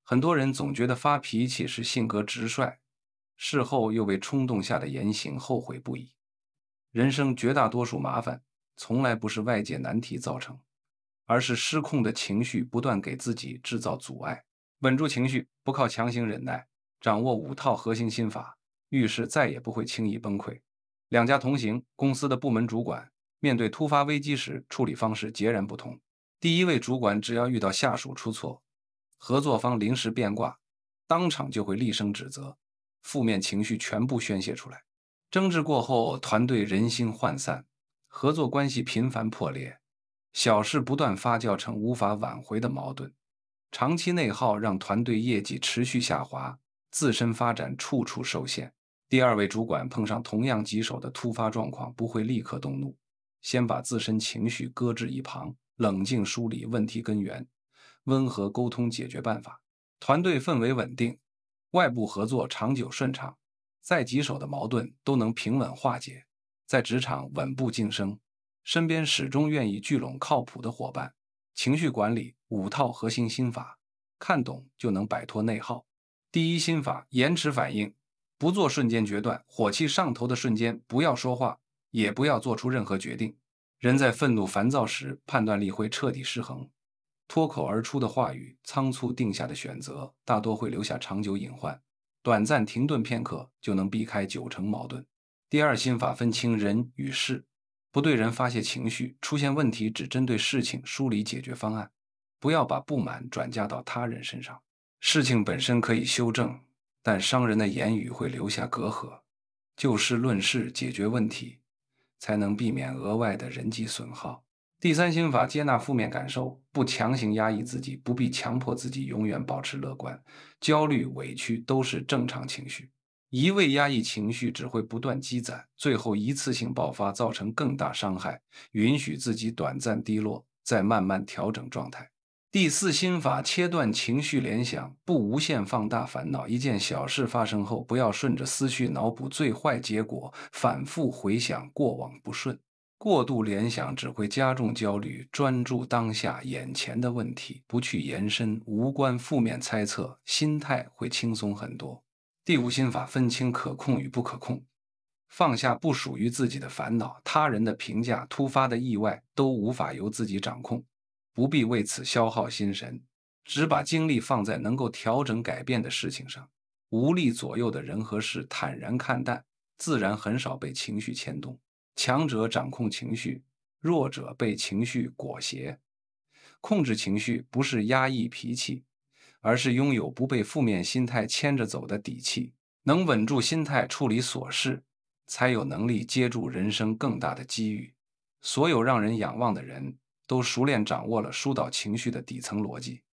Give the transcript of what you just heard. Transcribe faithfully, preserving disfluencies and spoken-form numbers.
很多人总觉得发脾气是性格直率，事后又为冲动下的言行后悔不已。人生绝大多数麻烦，从来不是外界难题造成，而是失控的情绪不断给自己制造阻碍。稳住情绪，不靠强行忍耐，掌握五套核心心法，遇事再也不会轻易崩溃。两家同行，公司的部门主管面对突发危机时，处理方式截然不同。第一位主管只要遇到下属出错，合作方临时变卦，当场就会厉声指责，负面情绪全部宣泄出来。争执过后，团队人心涣散，合作关系频繁破裂，小事不断发酵成无法挽回的矛盾。长期内耗让团队业绩持续下滑，自身发展处处受限。第二位主管碰上同样棘手的突发状况，不会立刻动怒，先把自身情绪搁置一旁，冷静梳理问题根源，温和沟通解决办法。团队氛围稳定，外部合作长久顺畅，再棘手的矛盾都能平稳化解。在职场稳步晋升，身边始终愿意聚拢靠谱的伙伴。情绪管理五套核心心法，看懂就能摆脱内耗。第一心法：延迟反应，不做瞬间决断，火气上头的瞬间不要说话，也不要做出任何决定。人在愤怒烦躁时，判断力会彻底失衡，脱口而出的话语，仓促定下的选择，大多会留下长久隐患。短暂停顿片刻，就能避开九成矛盾。第二心法：分清人与事，不对人发泄情绪，出现问题只针对事情梳理解决方案，不要把不满转嫁到他人身上。事情本身可以修正，但伤人的言语会留下隔阂。就事论事解决问题，才能避免额外的人际损耗。第三心法：接纳负面感受，不强行压抑自己，不必强迫自己永远保持乐观。焦虑、委屈都是正常情绪，一味压抑情绪只会不断积攒，最后一次性爆发，造成更大伤害。允许自己短暂低落，再慢慢调整状态。第四心法：切断情绪联想，不无限放大烦恼。一件小事发生后，不要顺着思绪脑补最坏结果，反复回想过往不顺。过度联想只会加重焦虑，专注当下眼前的问题，不去延伸无关负面猜测，心态会轻松很多。第五心法：分清可控与不可控，放下不属于自己的烦恼，他人的评价、突发的意外都无法由自己掌控，不必为此消耗心神，只把精力放在能够调整改变的事情上。无力左右的人和事坦然看淡，自然很少被情绪牵动。强者掌控情绪，弱者被情绪裹挟。控制情绪不是压抑脾气，而是拥有不被负面心态牵着走的底气。能稳住心态处理琐事，才有能力接住人生更大的机遇。所有让人仰望的人，都熟练掌握了疏导情绪的底层逻辑。